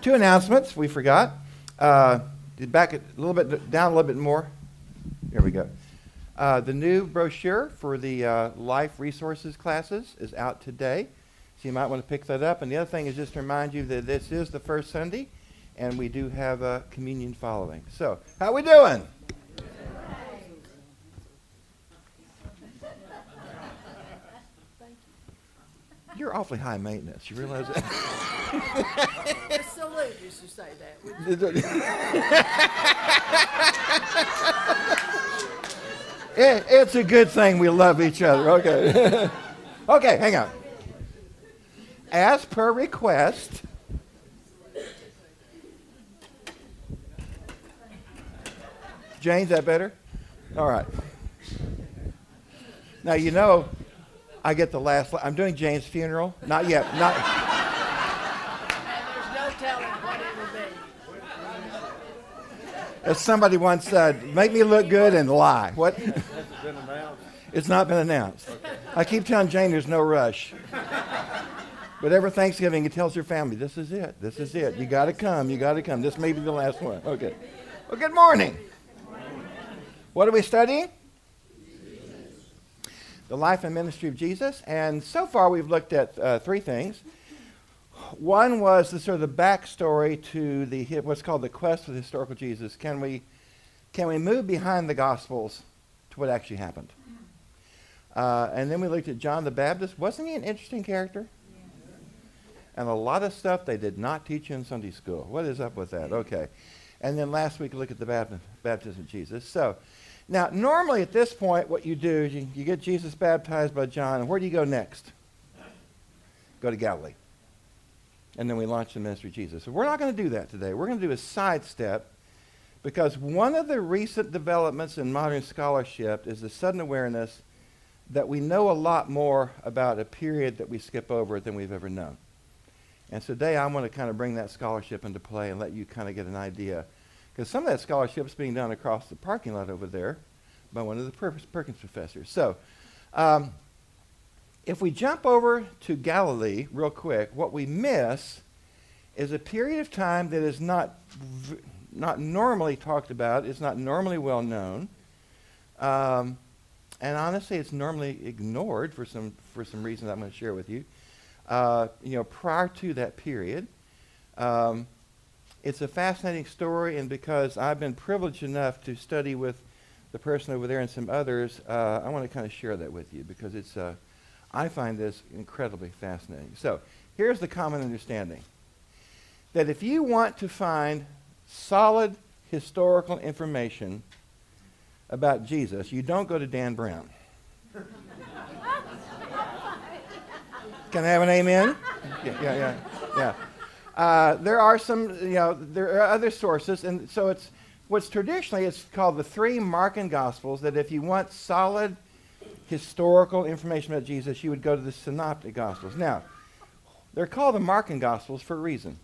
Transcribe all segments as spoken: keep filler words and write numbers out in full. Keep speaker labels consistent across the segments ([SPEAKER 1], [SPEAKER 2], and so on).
[SPEAKER 1] two announcements we forgot. Uh, back a little bit down a little bit more. There we go. Uh, the new brochure for the uh, Life Resources classes is out today, so you might want to pick that up. And the other thing is just to remind you that this is the first Sunday, and we do have a communion following. So, how we doing? You're awfully high maintenance. You realize that?
[SPEAKER 2] It's so late you should say that.
[SPEAKER 1] it, it's a good thing we love each other. Okay. Okay, hang on. As per request, Jane, is that better? All right. Now, you know, I get the last. I'm doing Jane's funeral. Not yet. Not.
[SPEAKER 2] And there's no telling what it will be.
[SPEAKER 1] As somebody once said, make me look good and lie. What?
[SPEAKER 3] Has it been announced?
[SPEAKER 1] It's not been announced.
[SPEAKER 3] Okay.
[SPEAKER 1] I keep telling Jane there's no rush. But every Thanksgiving, he tells her family, this is it. This is it. You got to come. You got to come. This may be the last one. Okay. Well, good morning. What are we studying? The life and ministry of Jesus. And so far, we've looked at uh, three things. One was the sort of the backstory to the what's called the quest for the historical Jesus. Can we, can we move behind the Gospels to what actually happened? Uh, and then we looked at John the Baptist. Wasn't he an interesting character? And a lot of stuff they did not teach you in Sunday school. What is up with that? Okay. And then last week, we looked at the baptism, baptism of Jesus. So, now, normally at this point, what you do is you, you get Jesus baptized by John, and where do you go next? Go to Galilee. And then we launch the ministry of Jesus. So we're not going to do that today. We're going to do a sidestep, because one of the recent developments in modern scholarship is the sudden awareness that we know a lot more about a period that we skip over than we've ever known. And so today I want to kind of bring that scholarship into play and let you kind of get an idea. Because some of that scholarship is being done across the parking lot over there by one of the Per- Perkins professors. So um, if we jump over to Galilee real quick, what we miss is a period of time that is not v- not normally talked about. It's not normally well known. Um, and honestly, it's normally ignored for some for some reasons I'm going to share with you. Uh, you know, prior to that period, um, it's a fascinating story, and because I've been privileged enough to study with the person over there and some others, uh, I want to kind of share that with you because it's. Uh, I find this incredibly fascinating. So here's the common understanding: that if you want to find solid historical information about Jesus, you don't go to Dan Brown. Can I have an amen? Yeah, yeah, yeah. yeah. Uh, there are some, you know, there are other sources, and so it's what's traditionally it's called the three Markan Gospels. That if you want solid historical information about Jesus, you would go to the Synoptic Gospels. Now, they're called the Markan Gospels for a reason.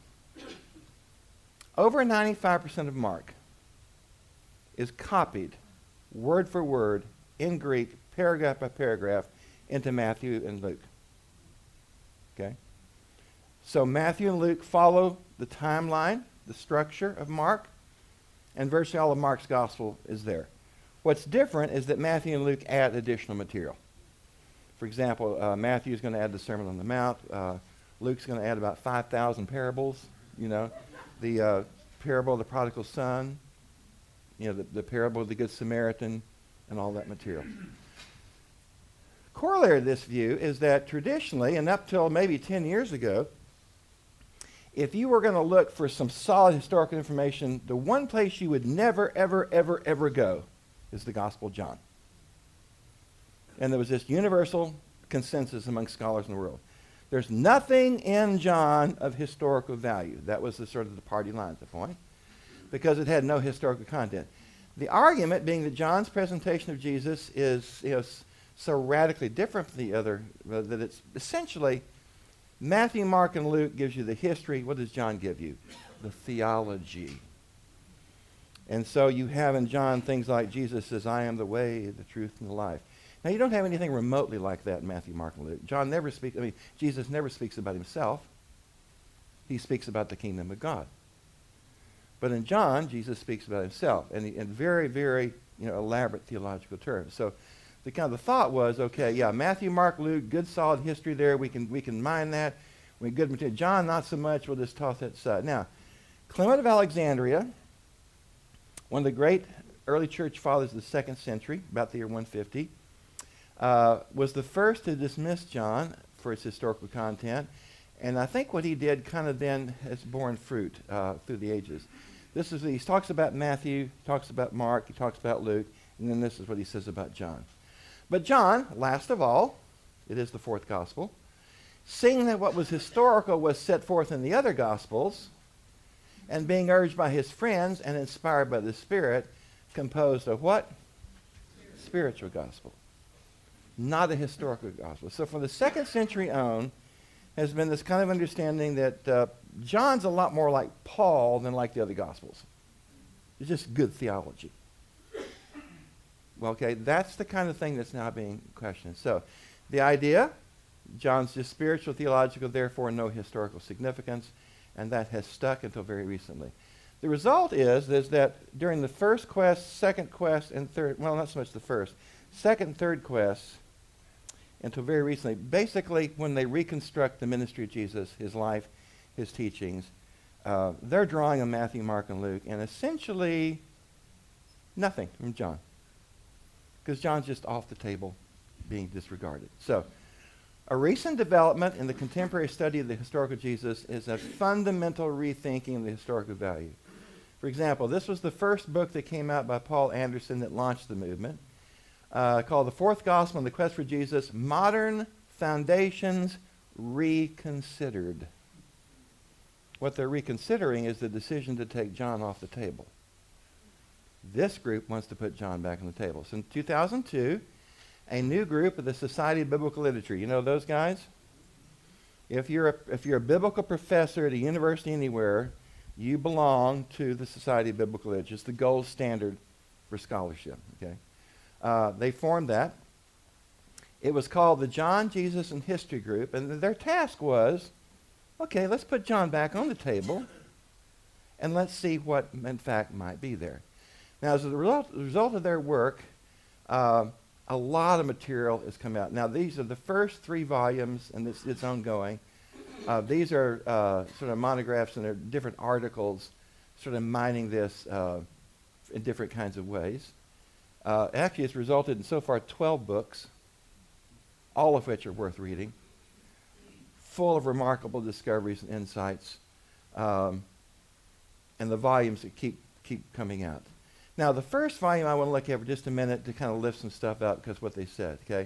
[SPEAKER 1] Over ninety-five percent of Mark is copied, word for word, in Greek, paragraph by paragraph, into Matthew and Luke. Okay? So Matthew and Luke follow the timeline, the structure of Mark, and virtually all of Mark's gospel is there. What's different is that Matthew and Luke add additional material. For example, uh, Matthew is going to add the Sermon on the Mount. Uh, Luke's going to add about five thousand parables, you know, the uh, parable of the prodigal son, you know, the, the parable of the Good Samaritan, and all that material. Corollary to this view is that traditionally, and up till maybe ten years ago, if you were going to look for some solid historical information, the one place you would never, ever, ever, ever go is the Gospel of John. And there was this universal consensus among scholars in the world. There's nothing in John of historical value. That was the sort of the party line at the point, because it had no historical content. The argument being that John's presentation of Jesus is, you know, so radically different from the other, uh, that it's essentially Matthew, Mark, and Luke gives you the history. What does John give you? The theology. And so you have in John things like Jesus says, I am the way, the truth, and the life. Now, you don't have anything remotely like that in Matthew, Mark, and Luke. John never speaks, I mean, Jesus never speaks about himself. he speaks about the kingdom of God. But in John, Jesus speaks about himself, and in very, very you know, elaborate theological terms. So the kind of the thought was, okay, yeah, Matthew, Mark, Luke, good solid history there. We can we can mine that. We good material. John, not so much. We'll just toss that aside. Now, Clement of Alexandria, one of the great early church fathers of the second century, about the year one fifty, uh, was the first to dismiss John for its historical content. And I think what he did kind of then has borne fruit uh, through the ages. This is he talks about Matthew, he talks about Mark, he talks about Luke, and then this is what he says about John. But John, last of all, it is the fourth gospel, seeing that what was historical was set forth in the other gospels, and being urged by his friends and inspired by the Spirit, composed of what? Spiritual gospel. Not a historical gospel. So from the second century on, has been this kind of understanding that uh, John's a lot more like Paul than like the other gospels. It's just good theology. Well, okay, that's the kind of thing that's now being questioned. So the idea, John's just spiritual, theological, therefore no historical significance, and that has stuck until very recently. The result is, is that during the first quest, second quest, and third, well, not so much the first, second and third quests, until very recently, basically when they reconstruct the ministry of Jesus, his life, his teachings, uh, they're drawing on Matthew, Mark, and Luke, and essentially nothing from John. Because John's just off the table being disregarded. So, a recent development in the contemporary study of the historical Jesus is a fundamental rethinking of the historical value. For example, this was the first book that came out by Paul Anderson that launched the movement, uh, called The Fourth Gospel and the Quest for Jesus, Modern Foundations Reconsidered. What they're reconsidering is the decision to take John off the table. This group wants to put John back on the table. So in two thousand two, a new group of the Society of Biblical Literature. You know those guys? If you're a, if you're a biblical professor at a university anywhere, you belong to the Society of Biblical Literature. It's the gold standard for scholarship. Okay, uh, they formed that. It was called the John, Jesus, and History Group, and their task was, okay, let's put John back on the table, and let's see what, in fact, might be there. Now, as a result, as a result of their work, uh, a lot of material has come out. Now, these are the first three volumes, and it's, it's ongoing. Uh, these are uh, sort of monographs, and they're different articles, sort of mining this uh, in different kinds of ways. Uh, actually, it's resulted in so far twelve books, all of which are worth reading, full of remarkable discoveries and insights, um, and the volumes that keep keep coming out. Now, the first volume I want to look at for just a minute to kind of lift some stuff out because what they said, okay?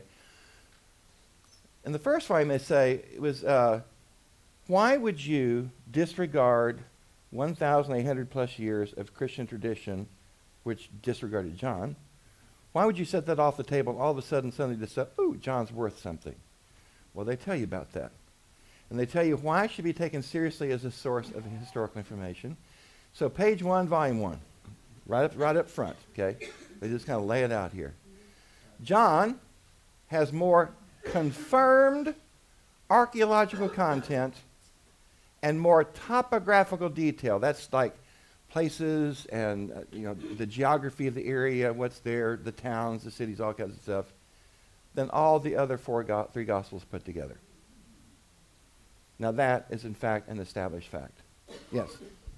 [SPEAKER 1] In the first volume, they say, it was, uh, why would you disregard one thousand eight hundred plus years of Christian tradition, which disregarded John? Why would you set that off the table and all of a sudden suddenly decide, ooh, John's worth something? Well, they tell you about that. And they tell you why it should be taken seriously as a source of historical information. So page one, volume one. Right up, right up front, okay? They just kind of lay it out here. John has more confirmed archaeological content and more topographical detail. That's like places and uh, you know the geography of the area, what's there, the towns, the cities, all kinds of stuff, than all the other four go- three gospels put together. Now that is in fact an established fact. Yes.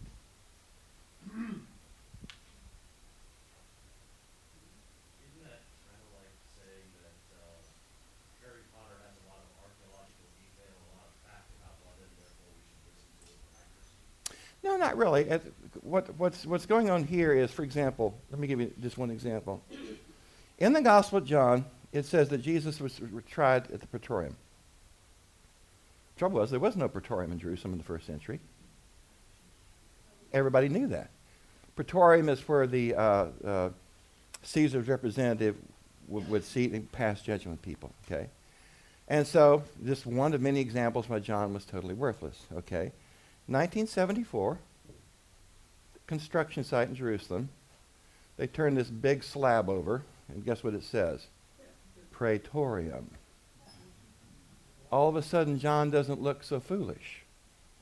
[SPEAKER 1] No, not really. It, what, what's, what's going on here is, for example, let me give you just one example. In the Gospel of John, it says that Jesus was r- tried at the Praetorium. Trouble was, there was no Praetorium in Jerusalem in the first century. Everybody knew that. Praetorium is where the uh, uh, Caesar's representative w- would sit and pass judgment on people, okay? And so, just one of many examples why John was totally worthless, okay? nineteen seventy-four, construction site in Jerusalem. They turned this big slab over, and guess what it says? Praetorium. All of a sudden, John doesn't look so foolish.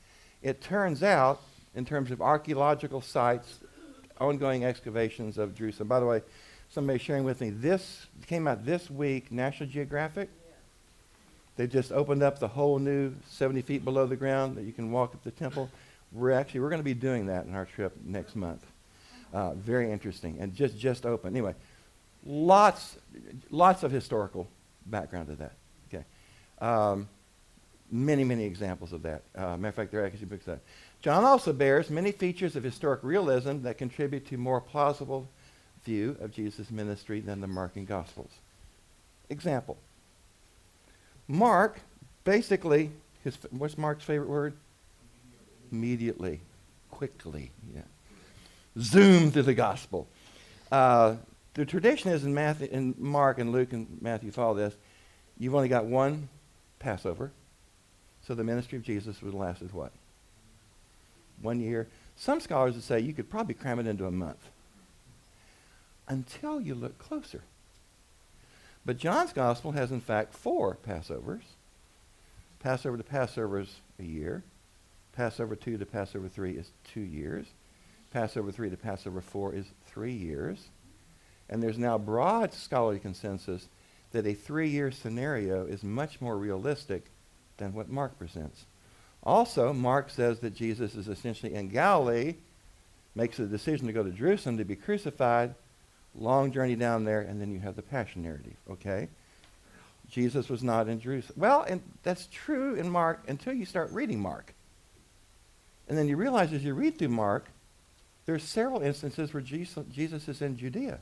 [SPEAKER 1] It turns out, in terms of archaeological sites, ongoing excavations of Jerusalem. By the way, somebody sharing with me, this came out this week, National Geographic. They just opened up the whole new seventy feet below the ground that you can walk up the temple. We're actually, we're going to be doing that in our trip next month. Uh, very interesting, and just, just open. Anyway, lots, lots of historical background to that. Okay, um, many, many examples of that. Uh, matter of fact, there are actually books of that. John also bears many features of historic realism that contribute to more plausible view of Jesus' ministry than the Mark and Gospels. Example. Mark, basically, his, what's Mark's favorite word? Immediately. Quickly. Yeah. Zoom through the gospel. Uh, the tradition is in, Matthew, in Mark and Luke and Matthew follow this. You've only got one Passover. So the ministry of Jesus would have lasted what? One year. Some scholars would say you could probably cram it into a month. Until you look closer. But John's gospel has, in fact, four Passovers. Passover to Passover is a year. Passover two to Passover three is two years. Passover three to Passover four is three years. And there's now broad scholarly consensus that a three-year scenario is much more realistic than what Mark presents. Also, Mark says that Jesus is essentially in Galilee, makes a decision to go to Jerusalem to be crucified, long journey down there, and then you have the Passion narrative, okay? Jesus was not in Jerusalem. Well, and that's true in Mark until you start reading Mark. And then you realize as you read through Mark, there's several instances where Jesus, Jesus is in Judea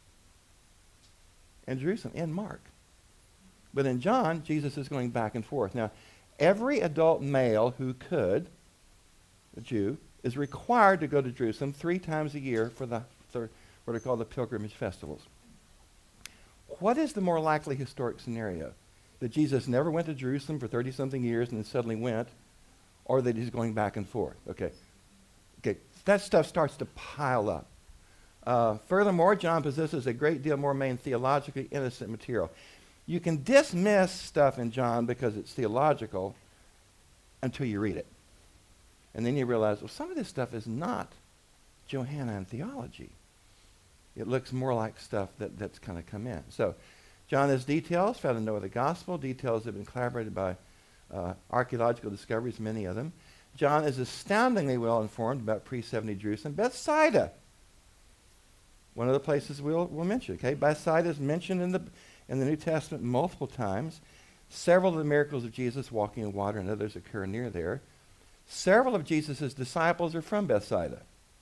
[SPEAKER 1] and Jerusalem in Mark. But in John, Jesus is going back and forth. Now, every adult male who could, a Jew, is required to go to Jerusalem three times a year for the third, what are called the pilgrimage festivals. What is the more likely historic scenario? That Jesus never went to Jerusalem for thirty-something years and then suddenly went, or that he's going back and forth? Okay. Okay. That stuff starts to pile up. Uh, furthermore, John possesses a great deal more main theologically innocent material. You can dismiss stuff in John because it's theological until you read it. And then you realize, well, some of this stuff is not Johannine theology. It looks more like stuff that, that's kind of come in. So John has details found in no other gospel. Details have been collaborated by uh, archaeological discoveries, many of them. John is astoundingly well informed about pre seventy Jerusalem. Bethsaida, one of the places we'll, we'll mention. Okay, Bethsaida is mentioned in the in the New Testament multiple times. Several of the miracles of Jesus walking in water and others occur near there. Several of Jesus' disciples are from Bethsaida.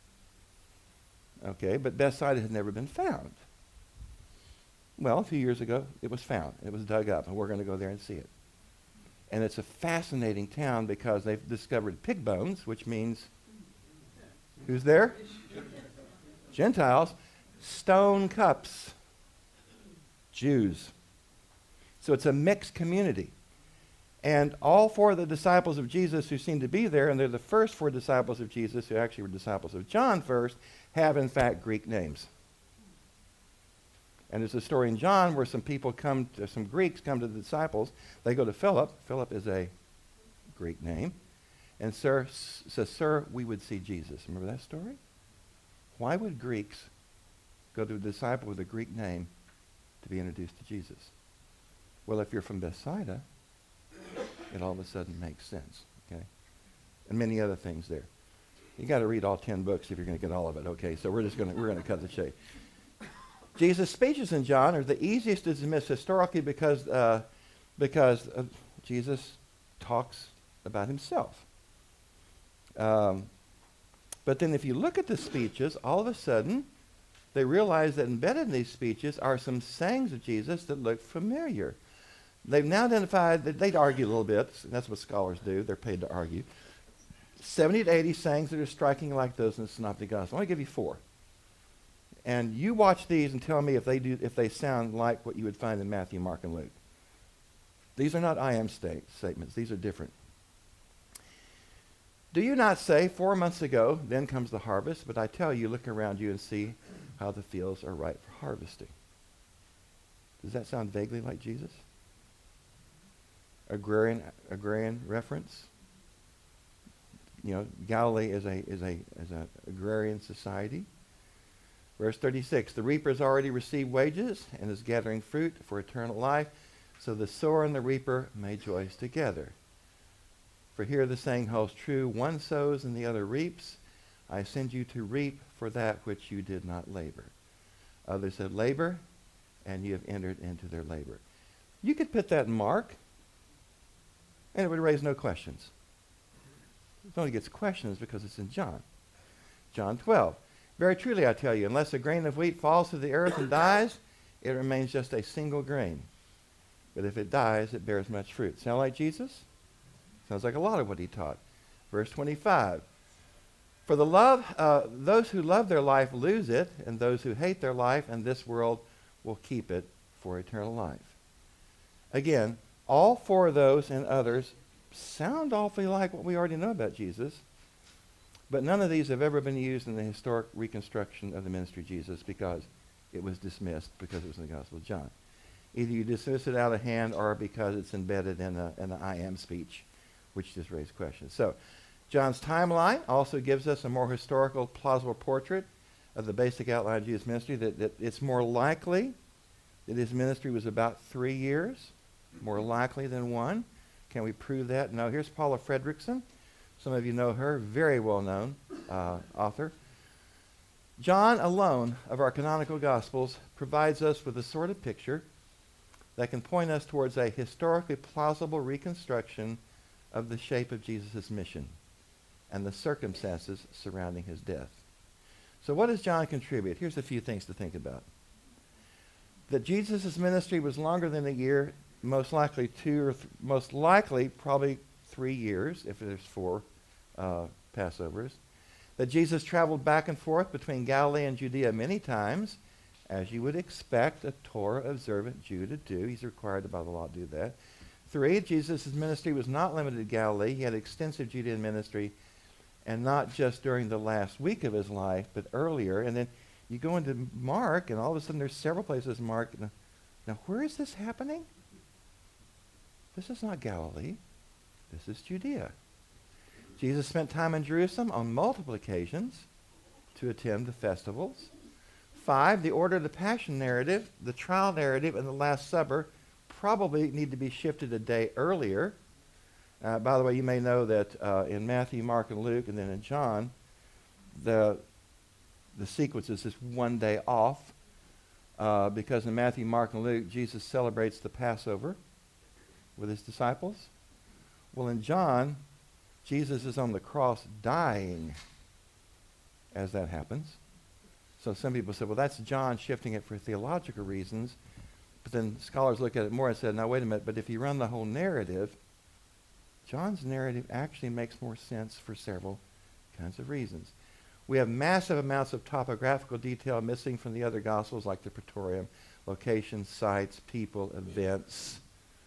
[SPEAKER 1] Okay, but Bethsaida had never been found. Well, a few years ago, it was found. It was dug up, and we're going to go there and see it. And it's a fascinating town because they've discovered pig bones, which means, who's there? Gentiles. Stone cups. Jews. So it's a mixed community. And all four of the disciples of Jesus who seem to be there, and they're the first four disciples of Jesus who actually were disciples of John first, have in fact Greek names. And there's a story in John where some people come, to, some Greeks come to the disciples. They go to Philip. Philip is a Greek name. And sir s- says, sir, we would see Jesus. Remember that story? Why would Greeks go to a disciple with a Greek name to be introduced to Jesus? Well, if you're from Bethsaida, it all of a sudden makes sense, okay? And many other things there. You got to read all ten books if you're going to get all of it, okay? So we're just going to we're going to cut the chase. Jesus' speeches in John are the easiest to dismiss historically because uh, because uh, Jesus talks about himself. Um, but then if you look at the speeches, all of a sudden they realize that embedded in these speeches are some sayings of Jesus that look familiar. They've now identified that they'd argue a little bit. That's what scholars do. They're paid to argue. seventy to eighty sayings that are striking like those in the Synoptic Gospel. I want to give you four. And you watch these and tell me if they do, if they sound like what you would find in Matthew, Mark, and Luke. These are not I am state statements. These are different. Do you not say, four months ago, then comes the harvest, but I tell you, look around you and see how the fields are ripe for harvesting. Does that sound vaguely like Jesus? Agrarian, agrarian reference? you know, Galilee is a is a is an agrarian society. Verse thirty-six, the reaper has already received wages and is gathering fruit for eternal life, so the sower and the reaper may joyce together. For here the saying holds true, one sows and the other reaps. I send you to reap for that which you did not labor. Others said labor, and you have entered into their labor. You could put that in Mark, and it would raise no questions. It only gets questions because it's in John. John twelve. Very truly I tell you, unless a grain of wheat falls to the earth and dies, it remains just a single grain. But if it dies, it bears much fruit. Sound like Jesus? Sounds like a lot of what he taught. Verse twenty-five. For the love, uh, those who love their life lose it, and those who hate their life and this world will keep it for eternal life. Again, all four of those and others sound awfully like what we already know about Jesus, but none of these have ever been used in the historic reconstruction of the ministry of Jesus because it was dismissed because it was in the Gospel of John. Either you dismiss it out of hand or because it's embedded in a, in an I am speech, which just raised questions. So, John's timeline also gives us a more historical, plausible portrait of the basic outline of Jesus' ministry, that, that it's more likely that his ministry was about three years, more likely than one. Can we prove that? No. Here's Paula Fredrickson. Some of you know her, very well-known uh, author. John alone of our canonical Gospels provides us with a sort of picture that can point us towards a historically plausible reconstruction of the shape of Jesus' mission and the circumstances surrounding his death. So what does John contribute? Here's a few things to think about. That Jesus' ministry was longer than a year, most likely two or th- most likely probably three years, if there's four uh, Passovers. That Jesus traveled back and forth between Galilee and Judea many times, as you would expect a Torah-observant Jew to do. He's required by the law to do that. Three, Jesus' ministry was not limited to Galilee. He had extensive Judean ministry, and not just during the last week of his life, but earlier. And then you go into Mark, and all of a sudden there's several places in Mark. Now, now where is this happening? This is not Galilee. This is Judea. Jesus spent time in Jerusalem on multiple occasions to attend the festivals. Five, the order of the Passion narrative, the trial narrative, and the Last Supper probably need to be shifted a day earlier. Uh, by the way, you may know that uh, in Matthew, Mark, and Luke, and then in John, the the sequence is just one day off uh, because in Matthew, Mark, and Luke, Jesus celebrates the Passover with his disciples. Well, in John, Jesus is on the cross dying as that happens. So some people say, well, that's John shifting it for theological reasons. But then scholars look at it more and said, now, wait a minute, but if you run the whole narrative, John's narrative actually makes more sense for several kinds of reasons. We have massive amounts of topographical detail missing from the other Gospels, like the Praetorium, locations, sites, people, events,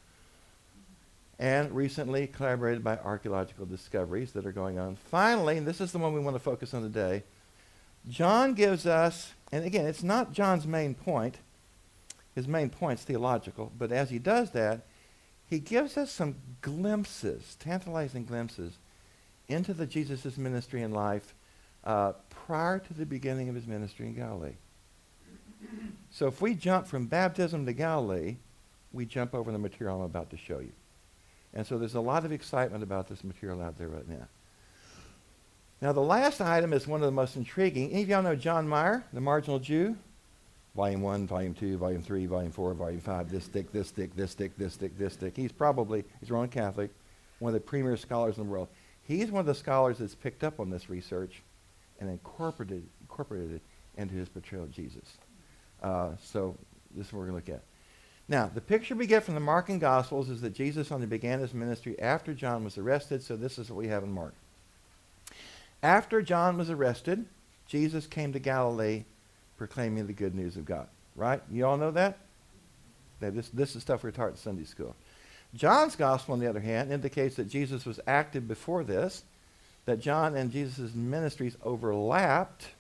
[SPEAKER 1] and recently collaborated by archaeological discoveries that are going on. Finally, and this is the one we want to focus on today, John gives us, and again, it's not John's main point. His main point's theological, but as he does that, he gives us some glimpses, tantalizing glimpses, into the Jesus' ministry and life uh, prior to the beginning of his ministry in Galilee. So if we jump from baptism to Galilee, we jump over the material I'm about to show you. And so there's a lot of excitement about this material out there right now. Now the last item is one of the most intriguing. Any of y'all know John Meyer, the marginal Jew? Volume one, volume two, volume three, volume four, volume five, this stick, this stick, this stick, this stick, this stick. He's probably, he's a Roman Catholic, one of the premier scholars in the world. He's one of the scholars that's picked up on this research and incorporated, incorporated it into his portrayal of Jesus. Uh, so this is what we're going to look at. Now, the picture we get from the Mark and Gospels is that Jesus only began his ministry after John was arrested, so this is what we have in Mark. After John was arrested, Jesus came to Galilee proclaiming the good news of God. Right? You all know that? Now, this, this is stuff we're taught in Sunday school. John's Gospel, on the other hand, indicates that Jesus was active before this, that John and Jesus' ministries overlapped.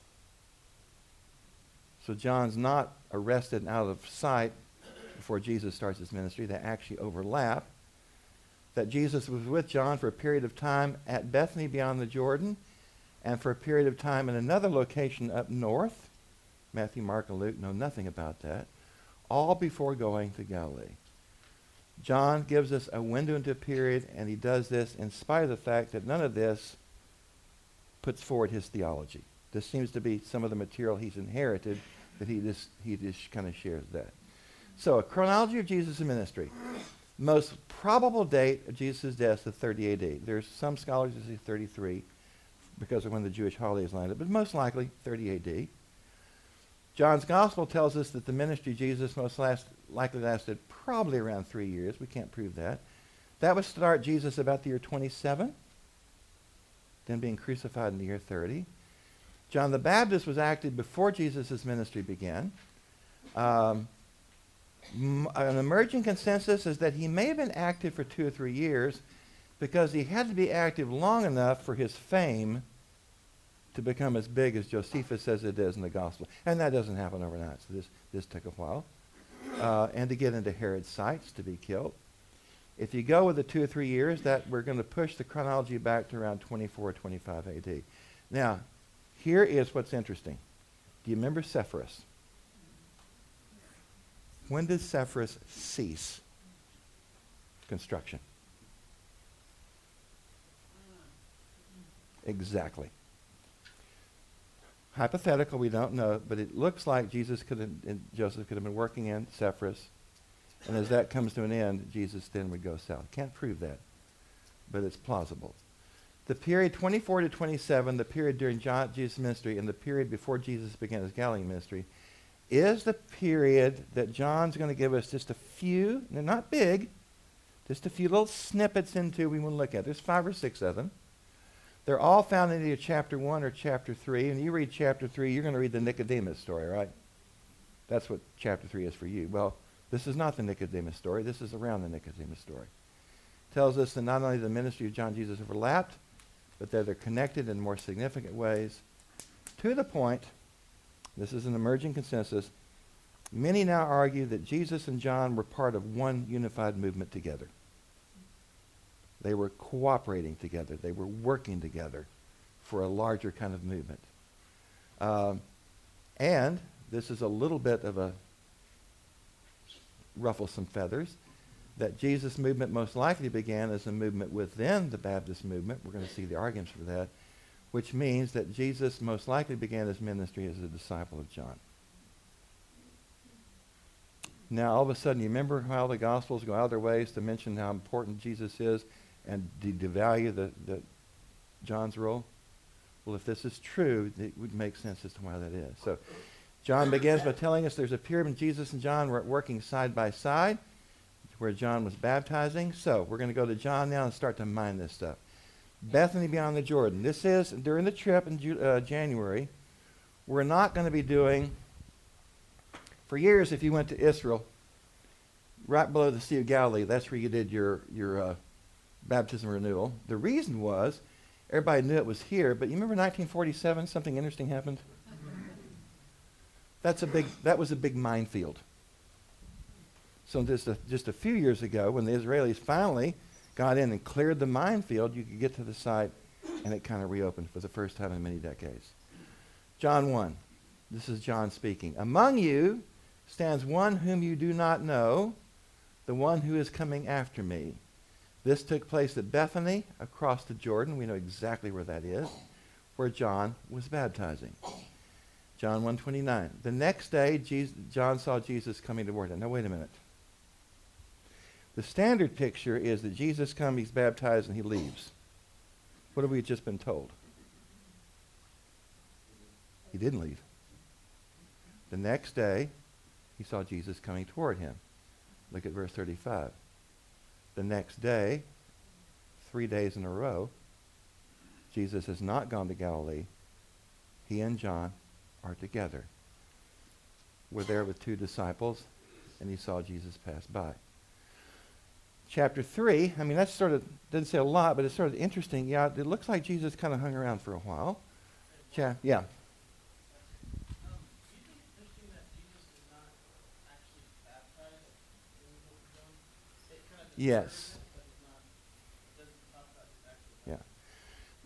[SPEAKER 1] So John's not arrested and out of sight before Jesus starts his ministry. They actually overlap. that Jesus was with John for a period of time at Bethany beyond the Jordan, and for a period of time in another location up north. Matthew, Mark, and Luke know nothing about that. All before going to Galilee. John gives us a window into a period, and he does this in spite of the fact that none of this puts forward his theology. This seems to be some of the material he's inherited, that he just he just kind of shares that. So, a chronology of Jesus' ministry. Most probable date of Jesus' death is thirty A D. There's some scholars who say thirty-three because of when the Jewish holidays landed, but most likely thirty A D. John's Gospel tells us that the ministry of Jesus most last, likely lasted probably around three years. We can't prove that. That would start Jesus about the year twenty-seven, then being crucified in the year thirty. John the Baptist was active before Jesus' ministry began. Um, m- an emerging consensus is that he may have been active for two or three years because he had to be active long enough for his fame to become as big as Josephus says it is in the Gospel. And that doesn't happen overnight, so this, this took a while. Uh, and to get into Herod's sights to be killed. If you go with the two or three years, that we're going to push the chronology back to around twenty-four, twenty-five A D. Now, here is what's interesting. Do you remember Sepphoris? When did Sepphoris cease construction? Exactly. Hypothetical, we don't know, but it looks like Jesus could have, and Joseph could have been working in Sepphoris, and as that comes to an end, Jesus then would go south. Can't prove that, but it's plausible. The period twenty-four to twenty-seven, the period during John, Jesus' ministry, and the period before Jesus began his Galilean ministry, is the period that John's going to give us just a few, they're not big, just a few little snippets into we want to look at. There's five or six of them. They're all found in either chapter one or chapter three. And you read chapter three, you're going to read the Nicodemus story, right? That's what chapter three is for you. Well, this is not the Nicodemus story. This is around the Nicodemus story. It tells us that not only the ministry of John Jesus overlapped, but that they're connected in more significant ways. To the point, this is an emerging consensus, many now argue that Jesus and John were part of one unified movement together. They were cooperating together. They were working together for a larger kind of movement. Um, and this is a little bit of a ruffle some feathers, that Jesus' movement most likely began as a movement within the Baptist movement. We're going to see the arguments for that, which means that Jesus most likely began his ministry as a disciple of John. Now, all of a sudden, you remember how the Gospels go out of their ways to mention how important Jesus is and to devalue the, the John's role? Well, if this is true, it would make sense as to why that is. So, John begins by telling us there's a period when Jesus and John were working side by side, where John was baptizing. So, we're going to go to John now and start to mine this stuff. Bethany beyond the Jordan. This is, during the trip in Ju- uh, January, we're not going to be doing, for years if you went to Israel, right below the Sea of Galilee, that's where you did your, your uh, baptism renewal. The reason was, everybody knew it was here, but you remember nineteen forty-seven, something interesting happened? That's a big, that was a big minefield. So just a, just a few years ago, when the Israelis finally got in and cleared the minefield, you could get to the site, and it kind of reopened for the first time in many decades. John one. This is John speaking. Among you stands one whom you do not know, the one who is coming after me. This took place at Bethany, across the Jordan. We know exactly where that is, where John was baptizing. John one twenty-nine. The next day, Jesus, John saw Jesus coming toward him. Now, wait a minute. The standard picture is that Jesus comes, he's baptized, and he leaves. What have we just been told? He didn't leave. The next day, he saw Jesus coming toward him. Look at verse thirty-five. The next day, three days in a row, Jesus has not gone to Galilee. He and John are together. We're there with two disciples, and he saw Jesus pass by. Chapter three, I mean, that sort of, doesn't say a lot, but it's sort of interesting. Yeah, it looks like Jesus kind of hung around for a while. Cha- yeah. Yes.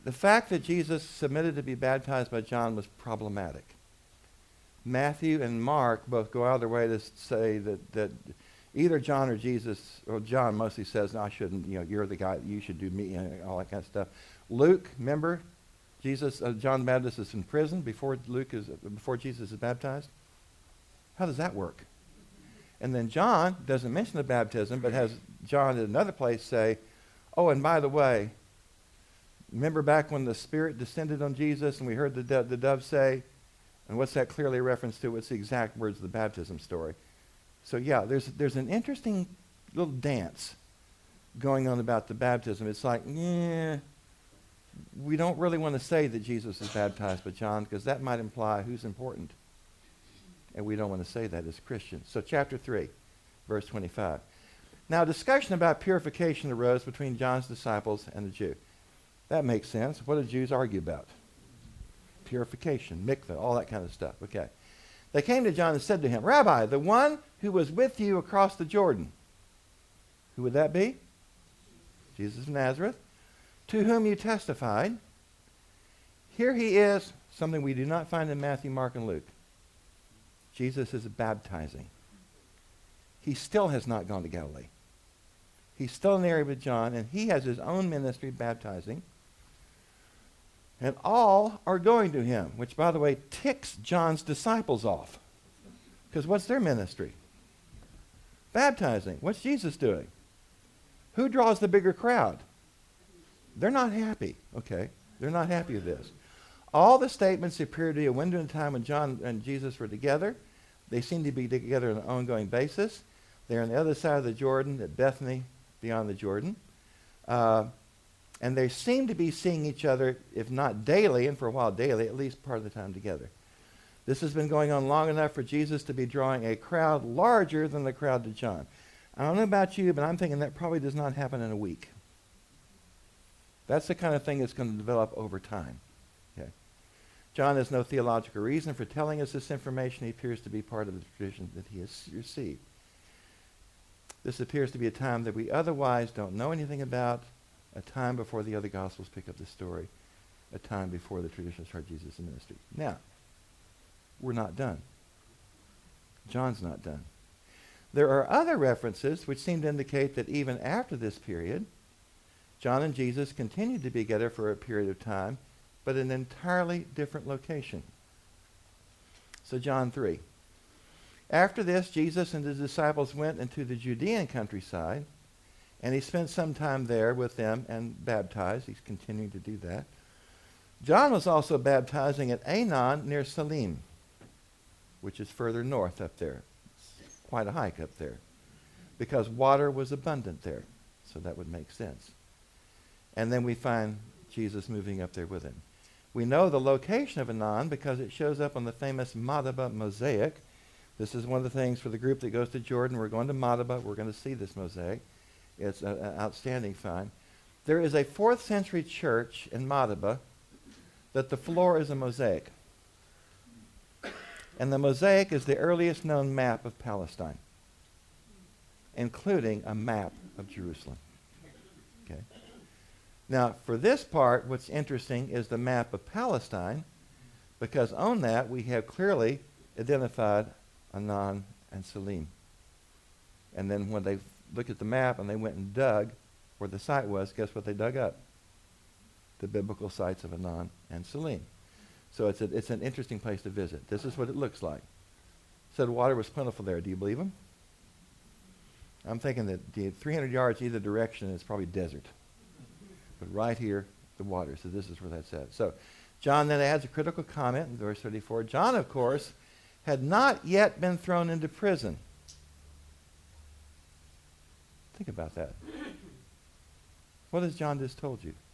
[SPEAKER 1] the fact that Jesus submitted to be baptized by John was problematic. Matthew and Mark both go out of their way to say that, that either John or Jesus, or John mostly says, no, I shouldn't, you know, you're the guy, you should do me, and all that kind of stuff. Luke, remember, Jesus, uh, John the Baptist is in prison before Luke is, before Jesus is baptized. How does that work? And then John doesn't mention the baptism, but has John at another place say, oh, and by the way, remember back when the Spirit descended on Jesus and we heard the, do- the dove say, and what's that clearly a reference to? What's the exact words of the baptism story? So yeah, there's there's an interesting little dance going on about the baptism. It's like, yeah, we don't really want to say that Jesus is baptized by John because that might imply who's important. And we don't want to say that as Christians. So chapter three, verse twenty-five. Now, discussion about purification arose between John's disciples and the Jew. That makes sense. What do Jews argue about? Purification, mikveh, all that kind of stuff. Okay. They came to John and said to him, Rabbi, the one who was with you across the Jordan. Who would that be? Jesus of Nazareth. To whom you testified. Here he is, something we do not find in Matthew, Mark, and Luke. Jesus is baptizing. He still has not gone to Galilee. He's still in the area with John, and he has his own ministry baptizing. And all are going to him, which, by the way, ticks John's disciples off. Because what's their ministry? Baptizing. What's Jesus doing? Who draws the bigger crowd? They're not happy. Okay, they're not happy with this. All the statements appear to be a window in time when John and Jesus were together. They seem to be together on an ongoing basis. They're on the other side of the Jordan, at Bethany, beyond the Jordan. Uh, and they seem to be seeing each other, if not daily, and for a while daily, at least part of the time together. This has been going on long enough for Jesus to be drawing a crowd larger than the crowd to John. I don't know about you, but I'm thinking that probably does not happen in a week. That's the kind of thing that's going to develop over time. Okay. John has no theological reason for telling us this information. He appears to be part of the tradition that he has received. This appears to be a time that we otherwise don't know anything about, a time before the other Gospels pick up the story, a time before the tradition started Jesus' ministry. Now, we're not done. John's not done. There are other references which seem to indicate that even after this period, John and Jesus continued to be together for a period of time, but in an entirely different location. So John three. After this, Jesus and his disciples went into the Judean countryside, and he spent some time there with them and baptized. He's continuing to do that. John was also baptizing at Aenon near Salim, which is further north up there. It's quite a hike up there, because water was abundant there, so that would make sense. And then we find Jesus moving up there with him. We know the location of Aenon because it shows up on the famous Madaba mosaic. This is one of the things for the group that goes to Jordan. We're going to Madaba. We're going to see this mosaic. It's an outstanding find. There is a fourth century church in Madaba that the floor is a mosaic. And the mosaic is the earliest known map of Palestine, including a map of Jerusalem. Okay. Now, for this part, what's interesting is the map of Palestine, because on that we have clearly identified Aenon and Salim. And then when they looked at the map and they went and dug where the site was, guess what they dug up? The biblical sites of Aenon and Salim. So it's, a, it's an interesting place to visit. This is what it looks like. Said water was plentiful there. Do you believe him? I'm thinking that the three hundred yards either direction is probably desert. But right here, the water. So this is where that's at. So John then adds a critical comment in verse thirty-four. John, of course, had not yet been thrown into prison. Think about that. What has John just told you?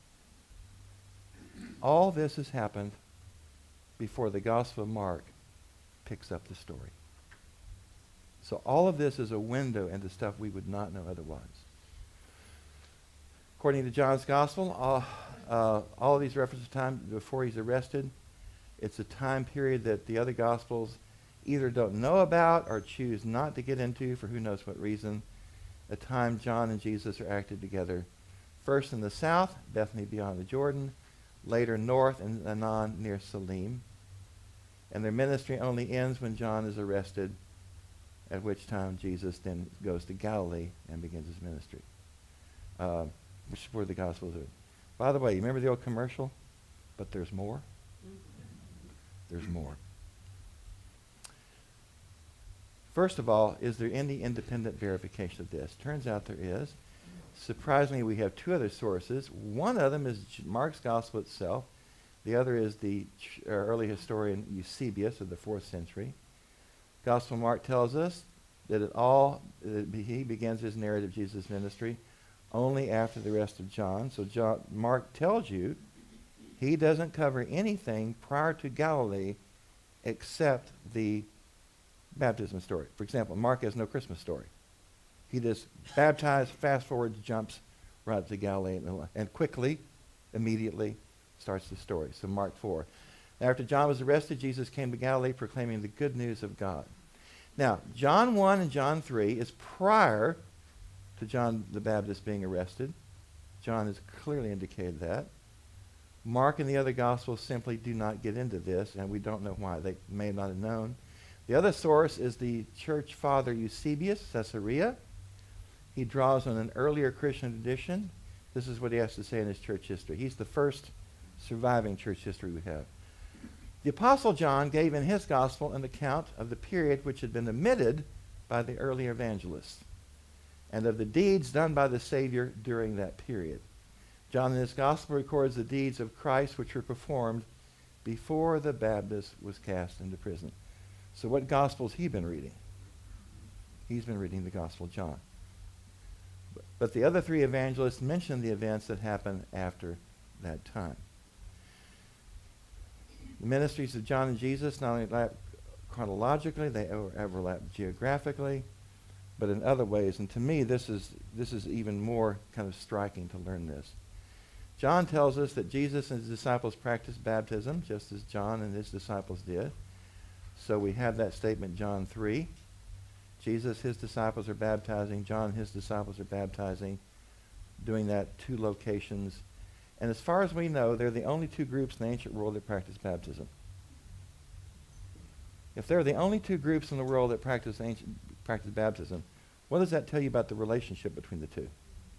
[SPEAKER 1] All this has happened before the Gospel of Mark picks up the story. So all of this is a window into stuff we would not know otherwise. According to John's Gospel, all, uh, all of these references to time before he's arrested, it's a time period that the other Gospels either don't know about or choose not to get into for who knows what reason. A time John and Jesus are acted together. First in the south, Bethany beyond the Jordan. later north in Anan near Salim. And their ministry only ends when John is arrested, at which time Jesus then goes to Galilee and begins his ministry, uh, which is where the Gospels are. By the way, you remember the old commercial? But there's more? There's more. First of all, is there any independent verification of this? Turns out there is. Surprisingly, we have two other sources. One of them is Mark's Gospel itself. The other is the ch- uh, early historian Eusebius of the fourth century. Gospel of Mark tells us that it all that he begins his narrative of Jesus' ministry only after the rest of John. So John, Mark tells you he doesn't cover anything prior to Galilee except the baptism story. For example, Mark has no Christmas story. He just baptized, fast forward, jumps right to Galilee, and, and quickly, immediately, starts the story. So Mark four. After John was arrested, Jesus came to Galilee proclaiming the good news of God. Now, John one and John three is prior to John the Baptist being arrested. John has clearly indicated that. Mark and the other Gospels simply do not get into this, and we don't know why. They may not have known. The other source is the church father Eusebius, Caesarea. He draws on an earlier Christian tradition. This is what he has to say in his church history. He's the first surviving church history we have. The Apostle John gave in his gospel an account of the period which had been omitted by the early evangelists and of the deeds done by the Savior during that period. John in his gospel records the deeds of Christ which were performed before the Baptist was cast into prison. So what gospel's he been reading? He's been reading the Gospel of John. But the other three evangelists mention the events that happened after that time. The ministries of John and Jesus not only overlap chronologically, they overlap geographically, but in other ways. And to me, this is this is even more kind of striking to learn this. John tells us that Jesus and his disciples practiced baptism, just as John and his disciples did. So we have that statement, John three. Jesus, his disciples are baptizing. John, his disciples are baptizing, doing that two locations. And as far as we know, they're the only two groups in the ancient world that practice baptism. If they're the only two groups in the world that practice ancient practice baptism, what does that tell you about the relationship between the two?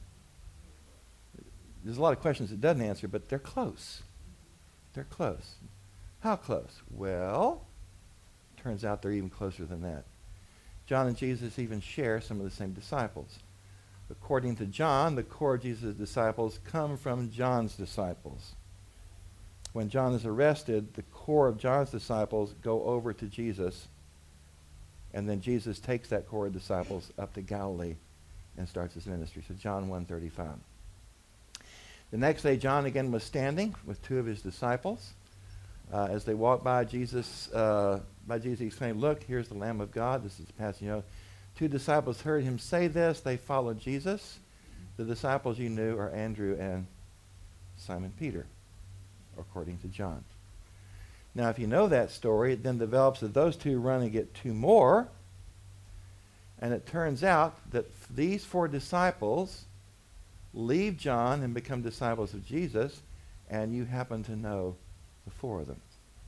[SPEAKER 1] There's a lot of questions it doesn't answer, but they're close. They're close. How close? Well, turns out they're even closer than that. John and Jesus even share some of the same disciples. According to John, the core of Jesus' disciples come from John's disciples. When John is arrested, the core of John's disciples go over to Jesus, and then Jesus takes that core of disciples up to Galilee and starts his ministry. So John one thirty-five. The next day, John again was standing with two of his disciples. Uh, as they walked by Jesus, uh, by Jesus, he exclaimed, "Look, here's the Lamb of God." This is the passage, you know. Two disciples heard him say this. They followed Jesus. The disciples you knew are Andrew and Simon Peter, according to John. Now, if you know that story, it then develops that those two run and get two more. And it turns out that f- these four disciples leave John and become disciples of Jesus, and you happen to know the four of them.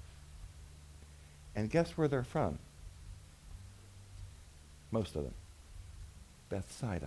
[SPEAKER 1] And guess where they're from? Most of them. Bethsaida.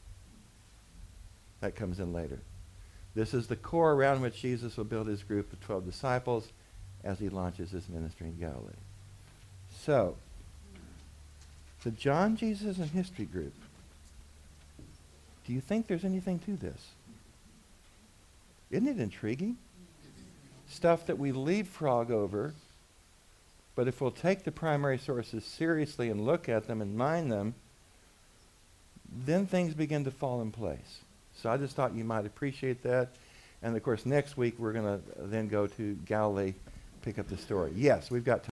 [SPEAKER 1] That comes in later. This is the core around which Jesus will build his group of twelve disciples as he launches his ministry in Galilee. So, the John, Jesus, and History group. Do you think there's anything to this? Isn't it intriguing? Stuff that we leapfrog over, but if we'll take the primary sources seriously and look at them and mine them, then things begin to fall in place. So I just thought you might appreciate that. And of course, next week we're going to then go to Galilee, pick up the story. Yes, we've got time.